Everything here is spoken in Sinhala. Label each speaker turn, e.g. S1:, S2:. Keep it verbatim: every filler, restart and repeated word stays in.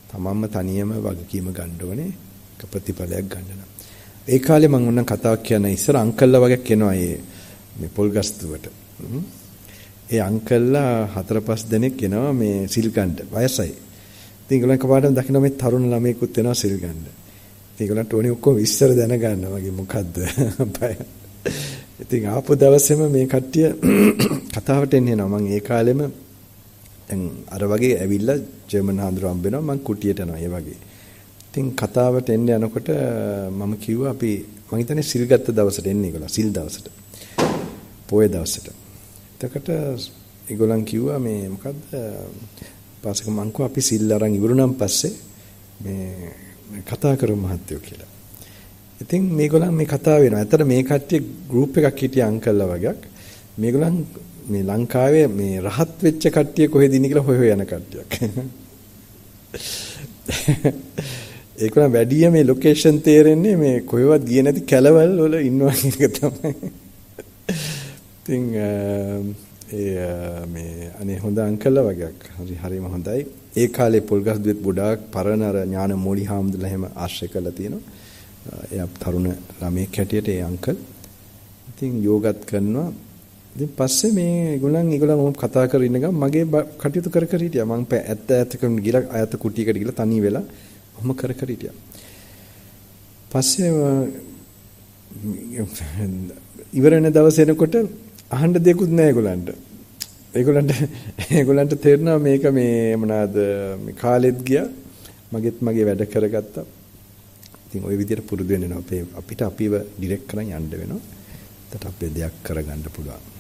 S1: තමන්ම තනියම වගකීම ගන්න ඕනේ ප්‍රතිඵලයක් ගන්න නම්. ඒ කාලේ මම උන්නම් කතාවක් කියන ඉස්සර අංකල්ලා වගේ කෙනවා මේ පොල්ගස්තුවට. ඒ අංකල්ලා හතර පහ දෙනෙක් එනවා මේ සිල් ගන්න වයසයි. ඉතින් ඒගොල්ලන් කපාටම දකින්න මේ තරුණ ළමයෙකුත් එනවා සිල් ගන්න. ඉතින් ඒගොල්ලන්ට ඕනේ ඔක්කොම විස්තර දැනගන්න වගේ මොකද්ද බය. ඉතින් ආපු දවසේම මේ කට්ටිය කතාවට එන්නේ නෝ මම ඒ කාලෙම දැන් අර වගේ ඇවිල්ලා ජර්මන් හාමුදුරුවෝ හම්බ වෙනවා මම කුටියට යනවා ඒ වගේ. ඉතින් කතාවට එන්න යනකොට මම කිව්වා අපි මම හිතන්නේ සිල් ගත්ත දවසට එන්නේ ඒගොල්ලෝ සිල් දවසට. පොය දවසට. එතකොට ඒගොල්ලන් කිව්වා මේ මොකද්ද පාසක මං කෝ අපි සිල් අරන් ඉවරුණාන් පස්සේ මේ කතා කරමු මහත්තයෝ කියලා. ඉතින් මේගොල්ලන් මේ කතා වෙනවා. ඇත්තට මේ කට්ටිය ගෲප් එකක් හිටිය අංකල්ලා වගේක්. මේගොල්ලන් මේ ලංකාවේ මේ රහත් වෙච්ච කට්ටිය කොහෙද ඉන්නේ කියලා හොය හොය යන කට්ටියක්. ඒකම වැඩිය මේ ලොකේෂන් තේරෙන්නේ මේ කොහෙවත් ගියේ නැති කැලවල් වල ඉන්නවා කියන එක තමයි. ඉතින් ඒ මේ අනේ හොඳ අංකල්ලා වගේක්. හරි හරිම හොඳයි. ඒ කාලේ පොල්ගස් දුවෙත් ගොඩාක් පරණ අර ඥාන මෝඩි හාමුදුරුවෝ එහෙම ආශ්‍රය කරලා තියෙනවා. එයා තරුණ ළමයෙක් හැටියට ඒ අංකල්. ඉතින් යෝගත් කරනවා. ඉතින් පස්සේ මේ ඒගොල්ලන් ඒගොල්ලන් මොම් කතා කර ඉන්න ගමන් මගේ කටයුතු කර කර හිටියා. මං ඇත්ත ඇත්තකම ගිහලා අයත කුටියකට ගිහලා තනි වෙලා ඔහොම කර කර හිටියා. පස්සේ ඉවර වෙන දවස් එනකොට අහන්න දෙයක්වත් නැහැ ඒගොල්ලන්ට. ඒගොල්ලන්ට ඒගොල්ලන්ට තේරෙනවා මේක මේ මොනවාද මේ කාලෙත් ගියා. මගෙත් මගේ වැඩ කරගත්තා. ඉතින් ওই විදිහට පුරුදු වෙනවා අපේ අපිට අපිව ඩිරෙක්ට් කරන් යන්න වෙනවා. එතකොට අපේ දෙයක් කරගන්න පුළුවන්.